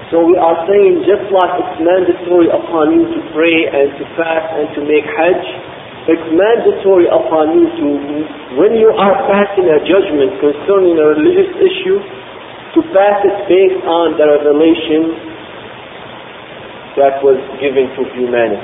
So we are saying, just like it's mandatory upon you to pray and to fast and to make hajj, it's mandatory upon you to, when you are passing a judgment concerning a religious issue, to pass it based on the revelation that was given to humanity.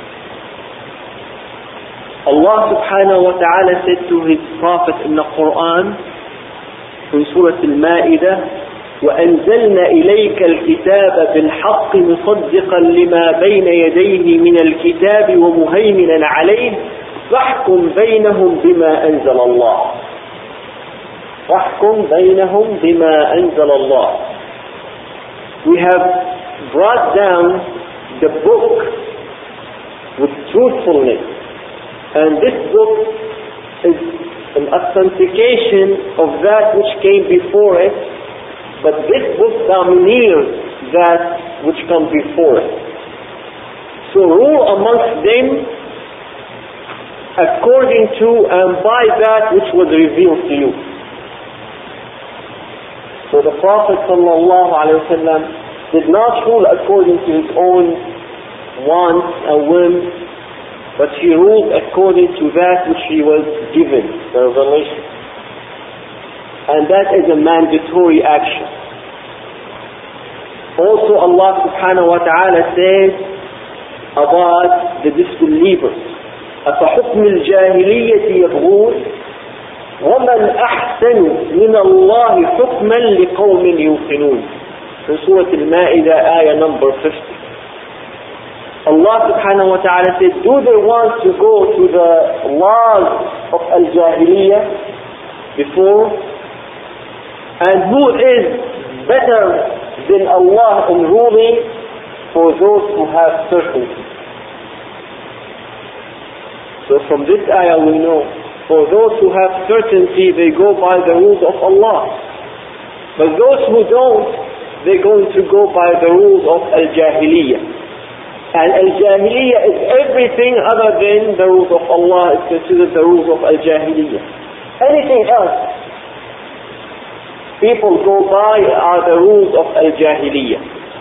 Allah subhanahu wa ta'ala said to His Prophet in the Quran, in Surah Al-Ma'idah, وأنزلنا إليك الكتاب بالحق مصدقا لما بين يديه من الكتاب ومهيمنا عليه فاحكم بينهم بما أنزل الله. فاحكم بينهم بما أنزل الله. We have brought down the book with truthfulness, and this book is an authentication of that which came before it. But this book domineers that which comes before it. So rule amongst them according to and by that which was revealed to you. So the Prophet ﷺ did not rule according to his own wants and whims, but he ruled according to that which he was given, the revelation. And that is a mandatory action. Also Allah subhanahu wa ta'ala says about the disbelievers, أَفَحُكْمِ الْجَاهِلِيَّةِ يَبْغُونَ وَمَنْ أَحْسَنُ مِنَ اللَّهِ حُكْمًا لِقَوْمٍ يُوقِنُونَ. In Surah Al-Ma'idah, ayah number 50. Allah subhanahu wa ta'ala said, do they want to go to the laws of Al-Jahiliyyah before? And who is better than Allah in ruling for those who have certainty? So from this ayah we know, for those who have certainty, they go by the rules of Allah. But those who don't, they're going to go by the rules of Al-Jahiliyyah. And Al-Jahiliyyah is everything other than the rules of Allah is considered the rules of Al-Jahiliyyah. Anything else people go by are the rules of Al-Jahiliyyah.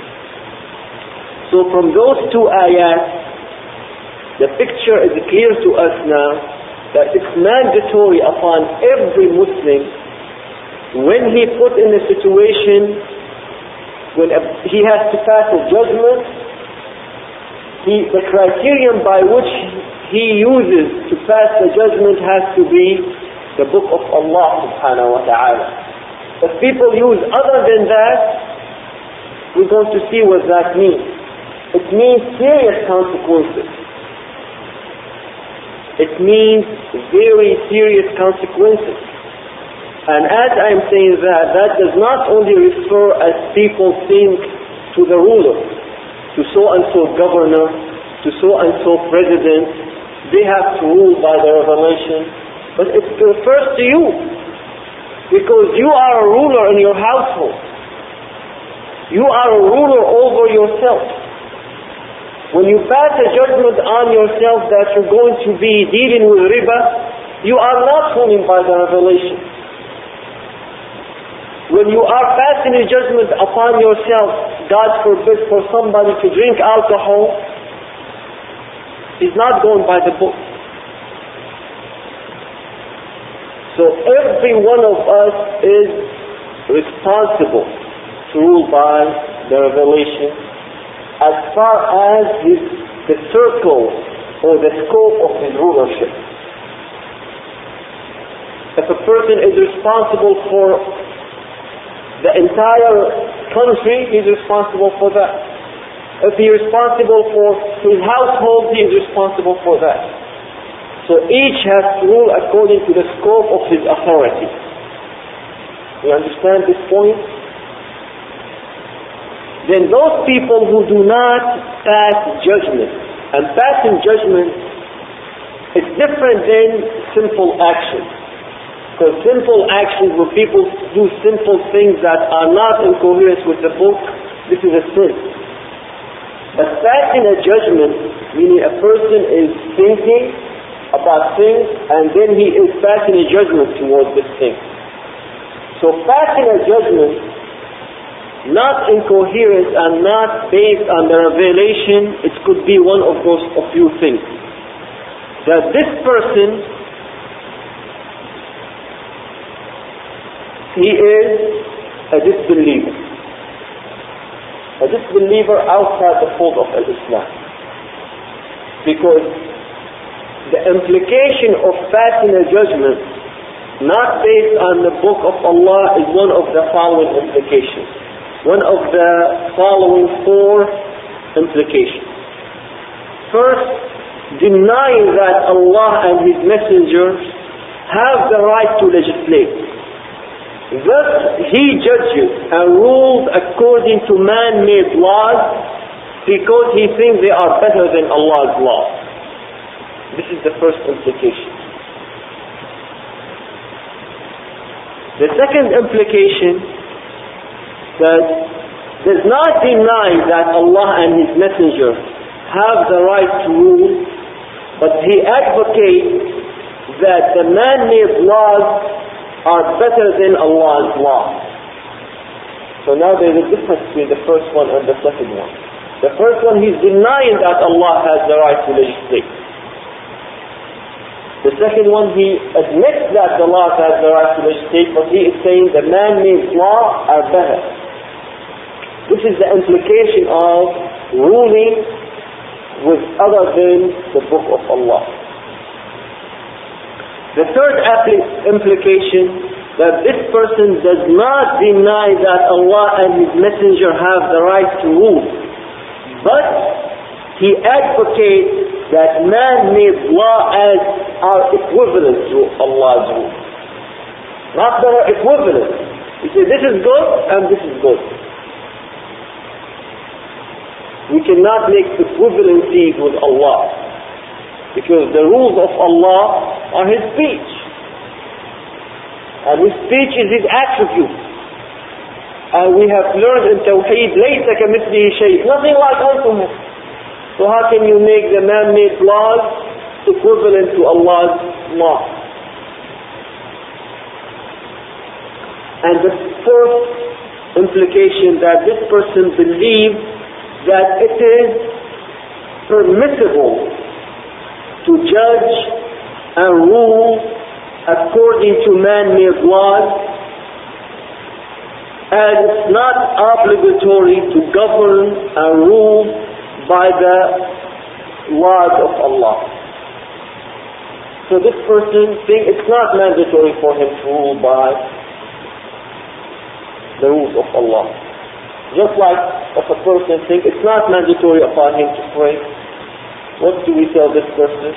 So from those two ayat, the picture is clear to us now that it's mandatory upon every Muslim when he put in a situation when he has to pass a judgment, the criterion by which he uses to pass the judgment has to be the book of Allah subhanahu wa ta'ala. If people use other than that, we're going to see what that means. It means serious consequences. It means very serious consequences. And as I'm saying that, that does not only refer as people think to the ruler, to so-and-so governor, to so-and-so president, they have to rule by the revelation, but it refers to you. Because you are a ruler in your household. You are a ruler over yourself. When you pass a judgment on yourself that you're going to be dealing with riba, you are not ruling by the revelation. When you are passing a judgment upon yourself, God forbid for somebody to drink alcohol, is not going by the book. So every one of us is responsible to rule by the revelation as far as the circle or the scope of his rulership. If a person is responsible for the entire country, he is responsible for that. If he is responsible for his household, he is responsible for that. So each has to rule according to the scope of his authority. You understand this point? Then those people who do not pass judgment, and passing judgment is different than simple actions. Because simple actions where people do simple things that are not in coherence with the book, this is a sin. But passing a judgment, meaning a person is thinking about things and then he is passing a judgment towards this thing. So passing a judgment not incoherent and not based on the revelation, it could be one of those a few things. That this person, he is a disbeliever. A disbeliever outside the fold of Islam. Because the implication of passing a judgment not based on the book of Allah is one of the following implications. One of the following four implications. First, denying that Allah and His messengers have the right to legislate. Thus, he judges and rules according to man-made laws because he thinks they are better than Allah's law. This is the first implication. The second implication that does not deny that Allah and His Messenger have the right to rule, but he advocates that the man-made laws are better than Allah's law. So now there is a difference between the first one and the second one. The first one, he's denying that Allah has the right to legislate. The second one, he admits that Allah has the right to legislate, but he is saying the man-made law are better. This is the implication of ruling with other than the book of Allah. The third implication, that this person does not deny that Allah and His Messenger have the right to rule, but he advocates that man-made laws are equivalent to Allah's rule. Not that are equivalent. He says this is good and this is good. We cannot make equivalencies with Allah, because the rules of Allah are His speech, and His speech is His attribute. And we have learned in Tawheed, لَيْسَ كَمِثْلِهِ شَيْءٍ, nothing like unto Him. So how can you make the man-made laws equivalent to Allah's law? And the fourth implication, that this person believes that it is permissible to judge and rule according to man-made laws, and it's not obligatory to govern and rule by the laws of Allah. So this person thinks it's not mandatory for him to rule by the rules of Allah. Just like if a person thinks it's not mandatory upon him to pray, what do we tell this person?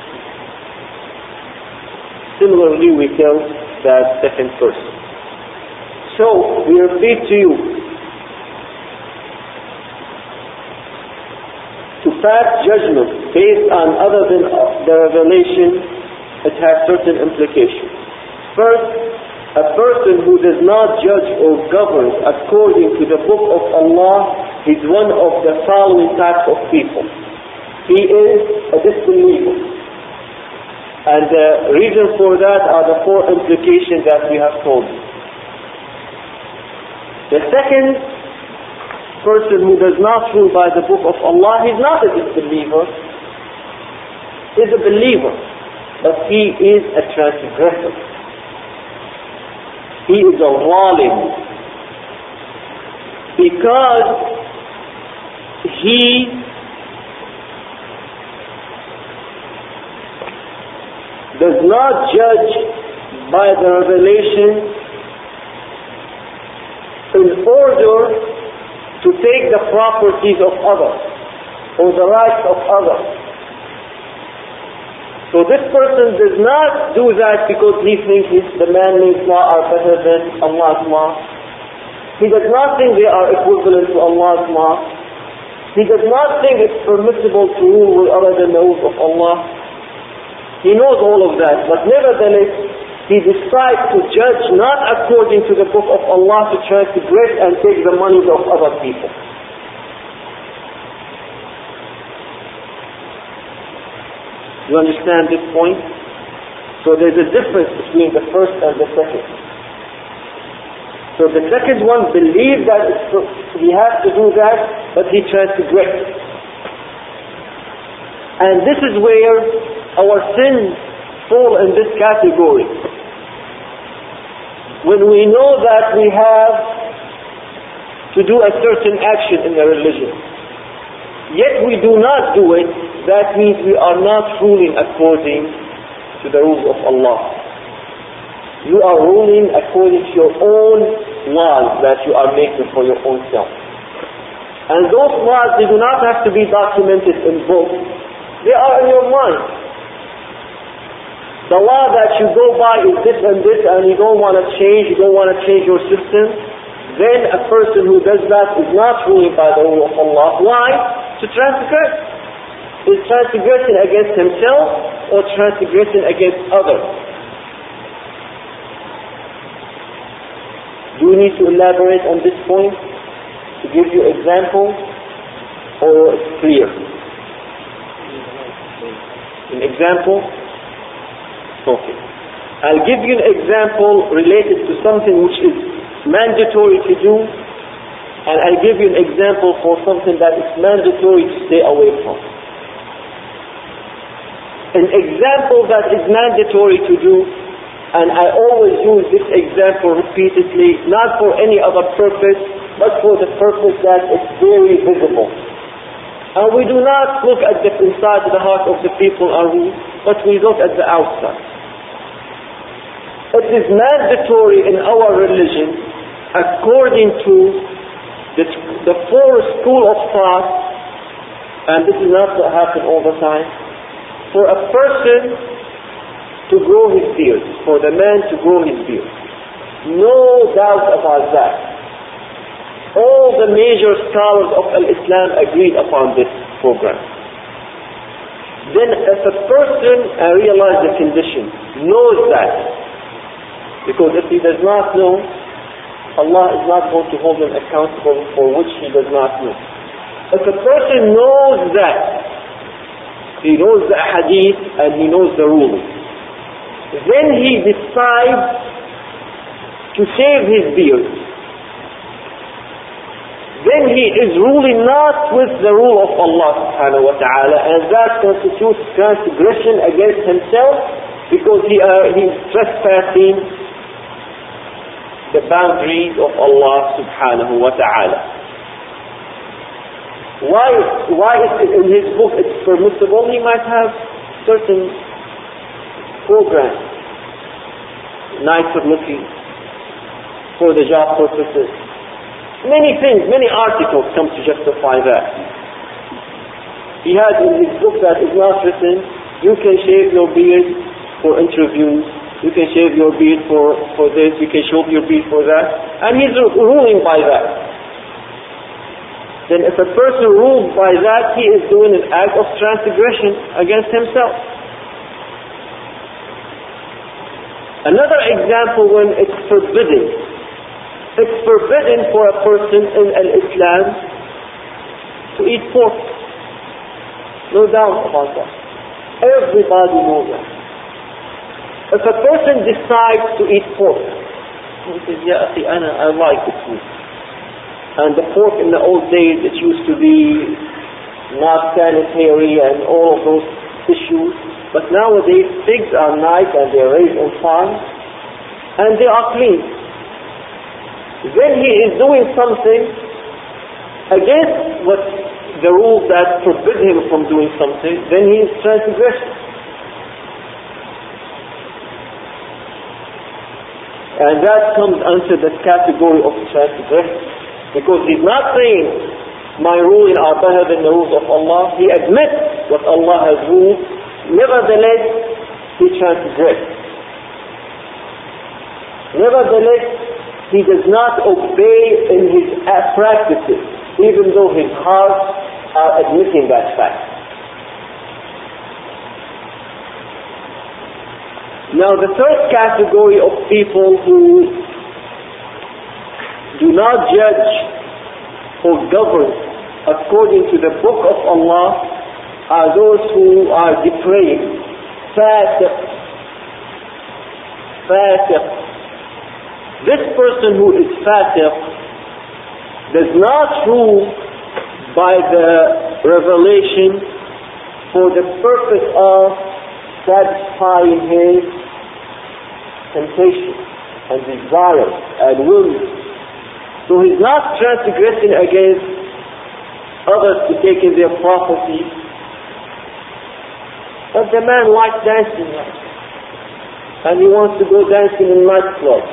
Similarly, we tell that second person. So, we repeat to you, to pass judgment based on other than the revelation, it has certain implications. First, a person who does not judge or govern according to the book of Allah is one of the following types of people. He is a disbeliever. And the reason for that are the four implications that we have told you. The second person who does not rule by the book of Allah, he is not a disbeliever. He is a believer, but he is a transgressor. He is a zalim, because he does not judge by the revelation in order to take the properties of others or the rights of others. So this person does not do that because he thinks the man-made law are better than Allah's law. He does not think they are equivalent to Allah's law. He does not think it's permissible to rule with other than the rules of Allah. He knows all of that, but nevertheless, he decides to judge not according to the book of Allah, to transgress and take the monies of other people. You understand this point? So there's a difference between the first and the second. So So the second one believes that he has to do that, but he transgressed. And this is where our sins fall in this category. When we know that we have to do a certain action in the religion, yet we do not do it, that means we are not ruling according to the rules of Allah. You are ruling according to your own laws that you are making for your own self. And those laws, they do not have to be documented in books. They are in your mind. The law that you go by is this and this, and you don't want to change, you don't want to change your system, then a person who does that is not ruling by the rule of Allah. Why? To transgress. Is transgression against himself or transgression against others? Do we need to elaborate on this point to give you example, or it's clear? An example? Okay. I'll give you an example related to something which is mandatory to do, and I'll give you an example for something that is mandatory to stay away from. An example that is mandatory to do, and I always use this example repeatedly, not for any other purpose, but for the purpose that it's very visible. And we do not look at the inside of the heart of the people, but we look at the outside. It is mandatory in our religion, according to the four school of thought, and this is not what happens all the time, for a person to grow his beard, for the man to grow his beard. No doubt about that. All the major scholars of Islam agreed upon this program. Then if a person realizes the condition, knows that, because if he does not know, Allah is not going to hold him accountable for which he does not know. If a person knows that, he knows the hadith and he knows the ruling, then he decides to shave his beard. Then he is ruling not with the rule of Allah subhanahu wa ta'ala, and that constitutes transgression against himself, because he is trespassing the boundaries of Allah subhanahu wa ta'ala. Why is it in his book it's permissible? He might have certain programs, nicer looking, for the job purposes. Many things, many articles come to justify that. He has in his book that is not written, you can shave your beard for interviews, you can shave your beard for this, you can shave your beard for that, and he's ruling by that. Then if a person rules by that, he is doing an act of transgression against himself. Another example, when it's forbidden. It's forbidden for a person in Islam to eat pork. No doubt about that. Everybody knows that. If a person decides to eat pork, he says, "Ya akhi, I like it food." And the pork in the old days, it used to be not sanitary and all of those issues. But nowadays, pigs are nice and they are raised on farms and they are clean. Then he is doing something against what the rules that forbid him from doing something, then he is transgressing. And that comes under the category of transgression, because he's not saying my ruling are better than the rules of Allah. He admits what Allah has ruled, nevertheless he transgressed. Nevertheless, he does not obey in his practices, even though his heart are admitting that fact. Now the third category of people who do not judge or govern according to the book of Allah are those who are depraved, fasiq. This person who is fasiq does not rule by the revelation for the purpose of satisfying his temptation and desires and will. So he's not transgressing against others to take in their property. But the man likes dancing and he wants to go dancing in nightclubs.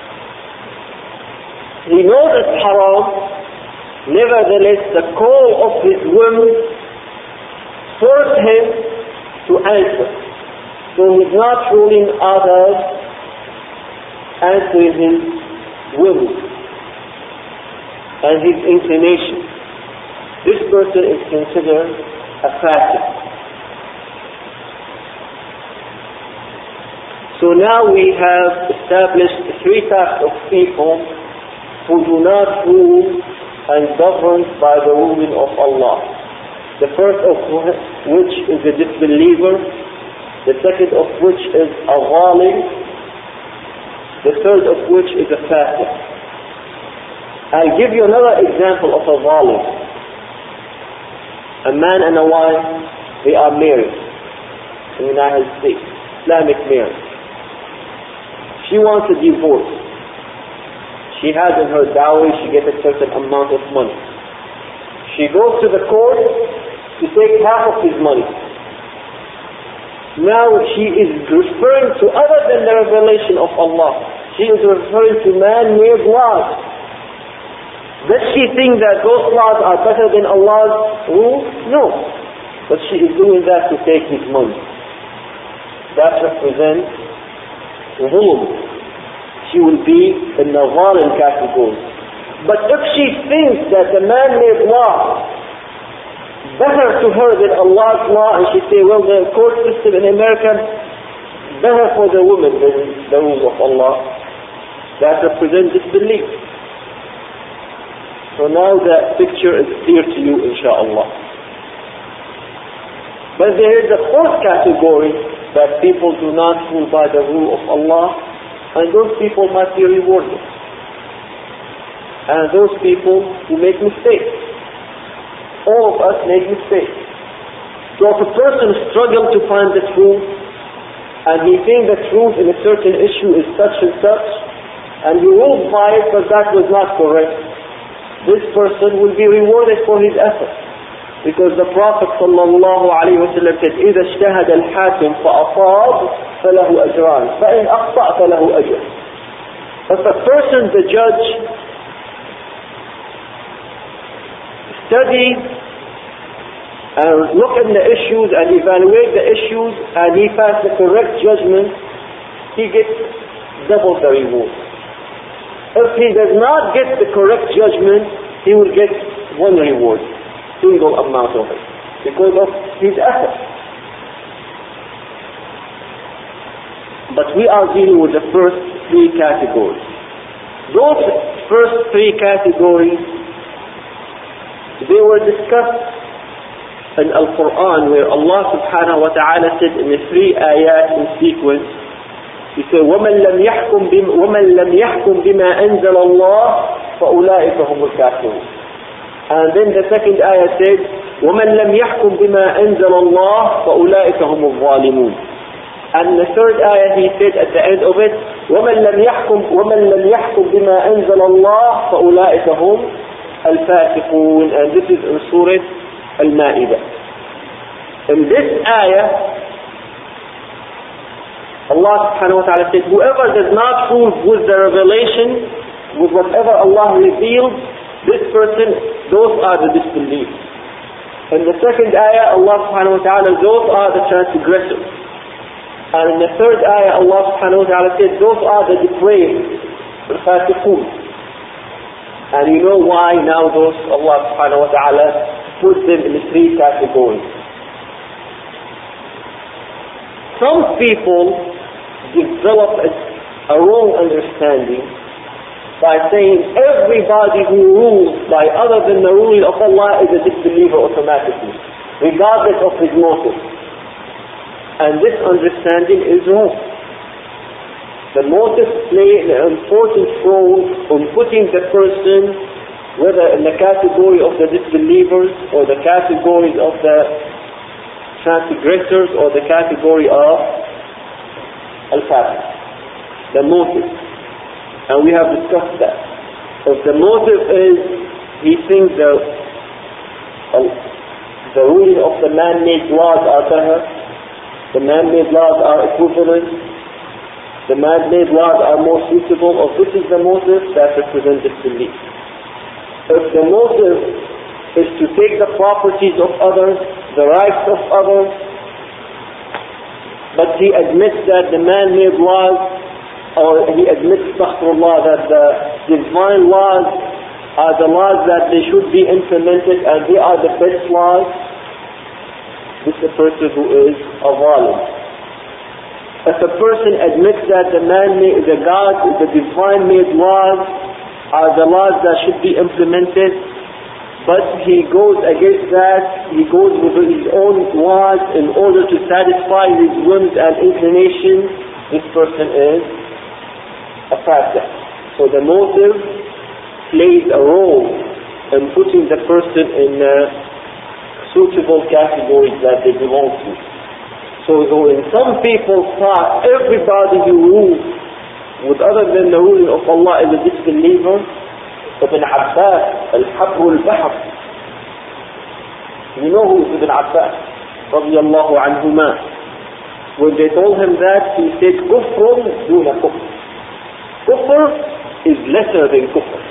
He knows it's haram. Nevertheless, the call of his whim forced him to answer. So he's not ruling others, answering his will and his inclination. This person is considered a fasiq. So now we have established three types of people who do not rule and govern by the ruling of Allah. The first of which is a disbeliever, the second of which is a zalim, the third of which is a fasiq. I'll give you another example of a zalim. A man and a wife, they are married in the United States, Islamic marriage. She wants a divorce. She has in her dowry, she gets a certain amount of money. She goes to the court to take half of his money. Now she is referring to other than the revelation of Allah. She is referring to man-made laws. Does she think that those laws are better than Allah's rules? No. But she is doing that to take his money. That represents zulm. She will be in the zalim category. But if she thinks that the man-made law better to her than Allah's law, and she say, well, the court system in America better for the woman than the rules of Allah, that represents disbelief. So now the picture is clear to you, inshaAllah. But there is a fourth category, that people do not rule by the rule of Allah, and those people must be rewarded. And those people who make mistakes. All of us make mistakes. So if a person struggles to find the truth, and he thinks the truth in a certain issue is such and such, and he rules by it, but that was not correct, this person will be rewarded for his effort. Because the Prophet ﷺ said, إِذَا اجْتَهَدَ الْحَاكِمْ فَأَصَابَ فَلَهُ أَجْرَانِ فَإِنْ أَخْطَأَ فَلَهُ أَجْرٌ. If a person, the judge, studies and look at the issues and evaluate the issues and he passes the correct judgment, he gets double the reward. If he does not get the correct judgment, he will get one reward, single amount of it, because of his effort. But we are dealing with the first three categories. Those first three categories, they were discussed in Al-Quran, where Allah subhanahu wa ta'ala said in the three ayat in sequence, He said, وَمَنْ لَمْ يَحْكُمْ بِمَا أَنزَلَ اللَّهُ فَأُولَٰئِكَ هُمُ الْكَافِرُونَ. And then the second ayah said, وَمَنْ لَمْ يَحْكُمْ بِمَا أَنزَلَ اللَّهُ فَأُولَٰئِكَ هُمُ الظَّالِمُونَ. And the third ayah he said at the end of it, وَمَنْ لَمْ يَحْكُمْ بِمَا أَنزَلَ اللَّهُ فَأُولَٰئِكَ هُمْ الْفَاسِقُونَ. And this is in Surah Al-Ma'idah. In this ayah, Allah subhanahu wa ta'ala said, whoever does not rule with the revelation, with whatever Allah revealed, this person, those are the disbelievers. In the second ayah, Allah subhanahu wa ta'ala, those are the transgressors. And in the third ayah, Allah subhanahu wa ta'ala said, those are the depraved, the fasiqun. And you know why now those, Allah subhanahu wa ta'ala put them in the three categories. Some people develop a wrong understanding by saying everybody who rules by other than the ruling of Allah is a disbeliever automatically, regardless of his motive. And this understanding is wrong. The motive plays an important role in putting the person, whether in the category of the disbelievers or the categories of the transgressors or the category of al-fasiq. The motive. And we have discussed that. If the motive is he thinks the ruling of the man-made laws are better, the man-made laws are equivalent, the man-made laws are more suitable, or this is the motive that represents disbelief. If the motive is to take the properties of others, the rights of others, but he admits that the man-made laws, or he admits, astaghfirullah, that the divine laws are the laws that they should be implemented and they are the best laws, this is a person who is a zalim. If a person admits that the divine-made laws are the laws that should be implemented, but he goes against that, he goes with his own laws in order to satisfy his whims and inclinations, this person is a fasiq. So the motive plays a role in putting the person in suitable categories that they belong to. So though in some people's thought everybody who rules with other than the ruling of Allah is a disbeliever, Ibn Abbas, al-Habr al-Bahr, you know who is Ibn Abbas radiyallahu anhuma. When they told him that, he said kufrun duna kufr. Kufr is lesser than kufr.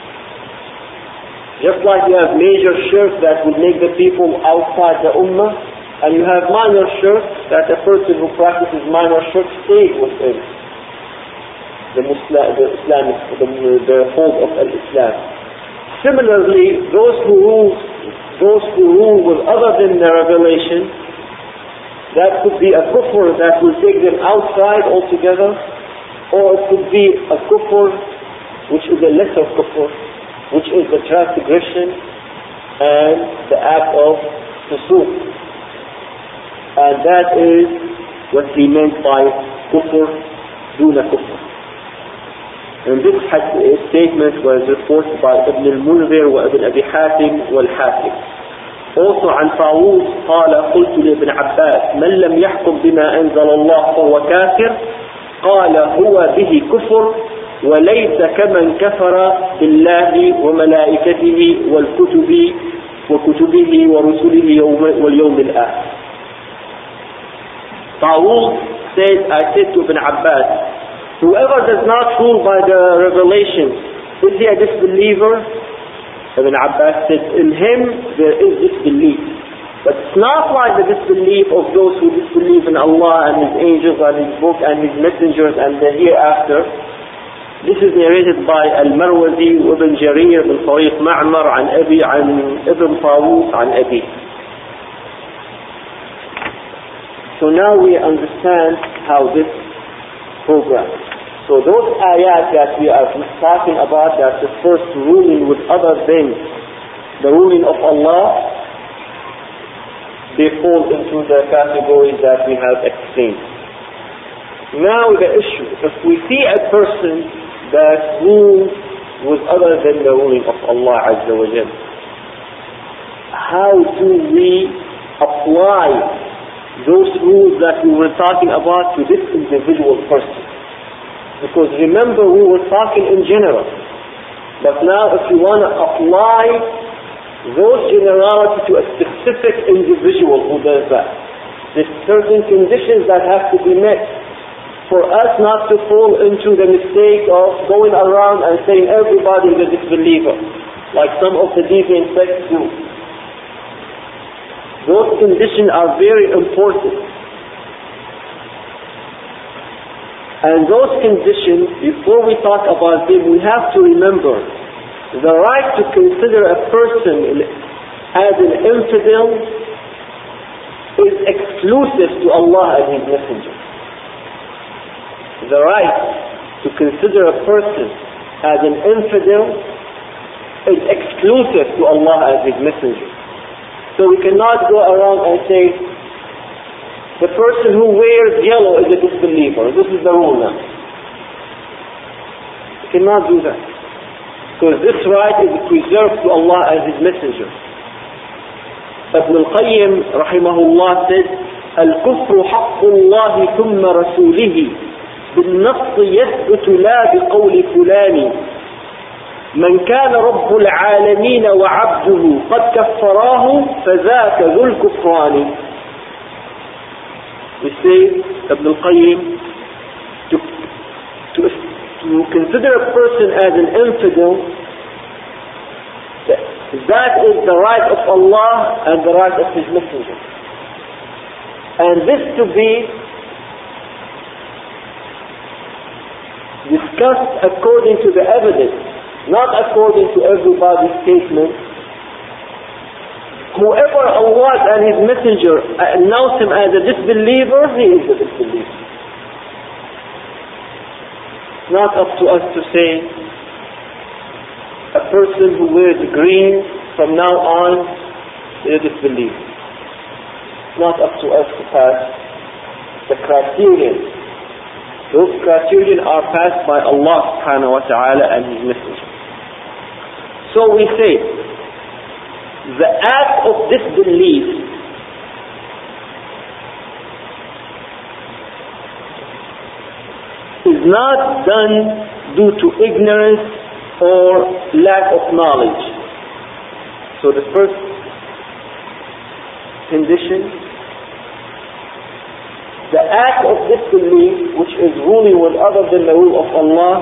Just like you have major shirk that would make the people outside the ummah, and you have minor shirk that a person who practices minor shirk stays within the fold of al-Islam. Similarly, those who rule with other than the revelation, that could be a kufr that will take them outside altogether, or it could be a kufr which is a lesser kufr, which is the transgression and the act of fusuq. And that is what he meant by kufr duna kufr. And this statement was reported by Ibn al-Munzir wa Ibn Abi Hatim wal-Hakim. Also عن طاووس قال قلت لابن عباس من لم يحكم بما أنزل الله فهو كافر قال هو به كفر وليس كمن كفر بالله وملائكته وكتبه ورسله واليوم الآخر. Tawus said, I said to Ibn Abbas, whoever does not rule by the revelation, is he a disbeliever? Ibn Abbas said, in him there is disbelief. But it's not like the disbelief of those who disbelieve in Allah and His angels and His book and His messengers and the hereafter. This is narrated by Al-Marwazi Ibn Jarir bin Tariq Ma'mar عن Ibn Tawus عن أبي. So now we understand how this programs. So those ayat that we are talking about, that the first ruling with other than the ruling of Allah, they fall into the categories that we have explained. Now the issue, if we see a person that rules with other than the ruling of Allah Azza wa Jalla, how do we apply those rules that we were talking about to this individual person? Because remember, we were talking in general. But now if you want to apply those generalities to a specific individual who does that, there's certain conditions that have to be met for us not to fall into the mistake of going around and saying everybody is a disbeliever, like some of the deviant sects do. Those conditions are very important. And those conditions, before we talk about them, we have to remember the right to consider a person as an infidel is exclusive to Allah and His Messenger. The right to consider a person as an infidel is exclusive to Allah and His Messenger. So we cannot go around and say, the person who wears yellow is a disbeliever. This is the rule now. cannot do that. Because this right is preserved to Allah as His Messenger. Ibn al-Qayyim rahimahullah said, الكفر حق الله ثم رسوله بالنص يثبت لا بقول فلان من كان رب العالمين وعبده قد كفراه فذاك ذو الكفران. We say, Ibn al-Qayyim, to consider a person as an infidel, that is the right of Allah and the right of His Messenger. And this to be discussed according to the evidence, not according to everybody's statement. Whoever Allah and His Messenger announce him as a disbeliever, he is a disbeliever. It's not up to us to say a person who wears green from now on is a disbeliever. It's not up to us to pass the criterion. Those criterion are passed by Allah subhanahu wa ta'ala and His Messenger. So we say, the act of disbelief is not done due to ignorance or lack of knowledge. So the first condition, the act of disbelief, which is ruling with other than the rule of Allah,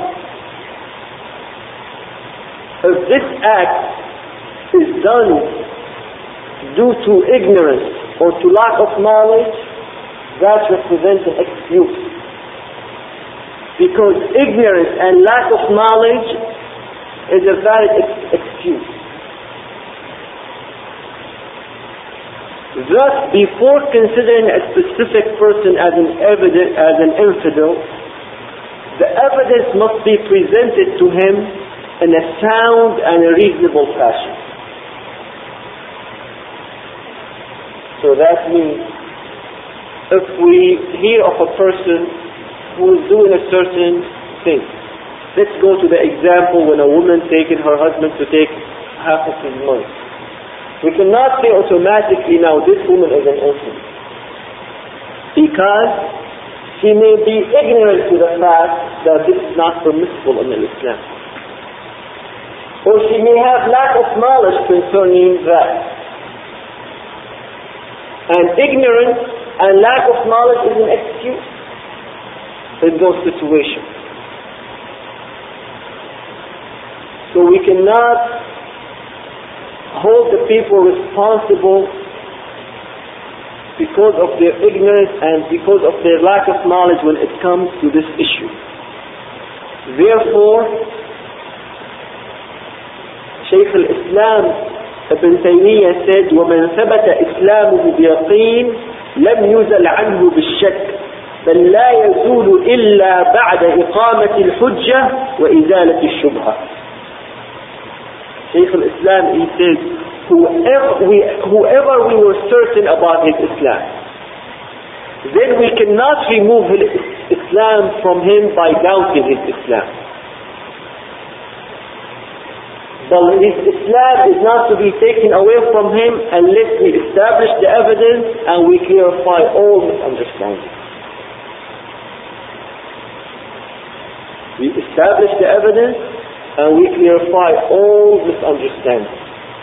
if this act is done due to ignorance or to lack of knowledge, that represents an excuse. Because ignorance and lack of knowledge is a valid excuse. Thus, before considering a specific person as an infidel, the evidence must be presented to him in a sound and a reasonable fashion. So that means, if we hear of a person who is doing a certain thing, let's go to the example when a woman taken her husband to take half of his money. We cannot say automatically now this woman is an infidel, because she may be ignorant to the fact that this is not permissible in Islam, or she may have lack of knowledge concerning that. And ignorance and lack of knowledge is an excuse in those situations. So we cannot hold the people responsible because of their ignorance and because of their lack of knowledge when it comes to this issue. Therefore, Shaykh al-Islam Ibn Taymiyyah said, وَمَنْ ثَبَتَ إِسْلَامُهُ بِيَقِينٍ لَمْ يُزَلْ عَنْهُ بِالشَّكِّ بل لا يزول إلا بعد إقامة الحجة وإزالة الشبهة. Shaykh al-Islam, he says, whoever we were certain about his Islam, then we cannot remove his Islam from him by doubting his Islam. But his Islam is not to be taken away from him unless we establish the evidence and we clarify all misunderstandings. We establish the evidence and we clarify all misunderstandings.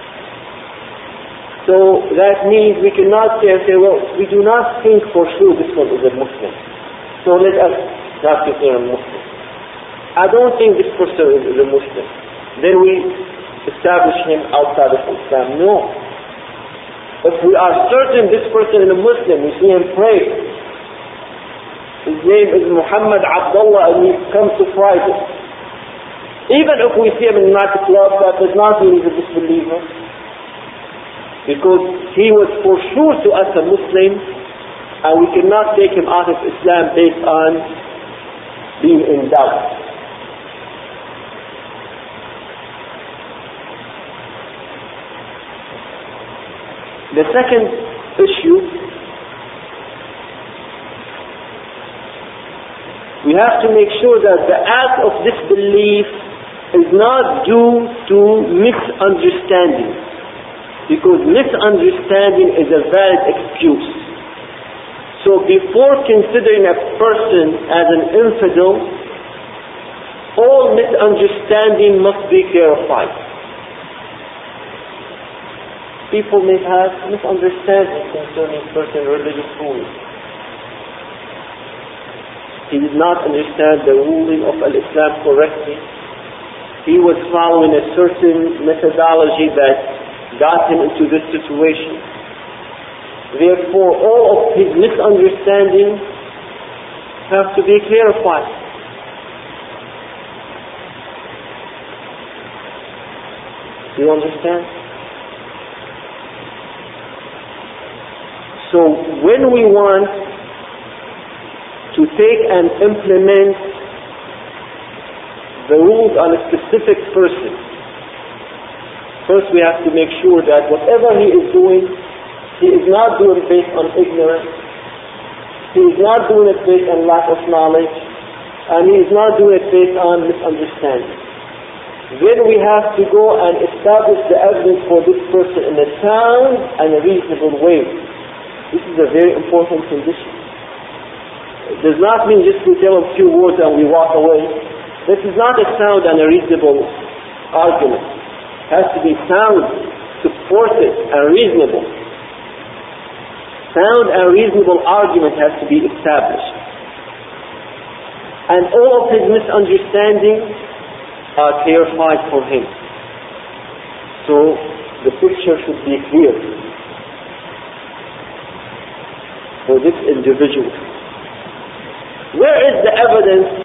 So that means we cannot say, well, we do not think for sure this one is a Muslim, so let us not consider him a Muslim. I don't think this person is a Muslim. Then we establish him outside of Islam. No. If we are certain this person is a Muslim, we see him pray, his name is Muhammad Abdullah, and he comes to Friday. Even if we see him in a nightclub, that does not mean he's a disbeliever, because he was for sure to us a Muslim, and we cannot take him out of Islam based on being in doubt. The second issue, We have to make sure that the act of disbelief is not due to misunderstanding, because misunderstanding is a valid excuse. So before considering a person as an infidel, all misunderstanding must be clarified. People may have misunderstanding concerning certain religious rulings. He did not understand the ruling of Al-Islam correctly. He was following a certain methodology that got him into this situation. Therefore, all of his misunderstandings have to be clarified. Do you understand? So when we want to take and implement the rules on a specific person, first we have to make sure that whatever he is doing, he is not doing it based on ignorance, he is not doing it based on lack of knowledge, and he is not doing it based on misunderstanding. Then we have to go and establish the evidence for this person in a sound and a reasonable way. This is a very important condition. It does not mean just we tell a few words and we walk away. This is not a sound and a reasonable argument. It has to be sound, supported, and reasonable. Sound and reasonable argument has to be established. And all of his misunderstandings are clarified for him. So the picture should be clear for this individual. Where is the evidence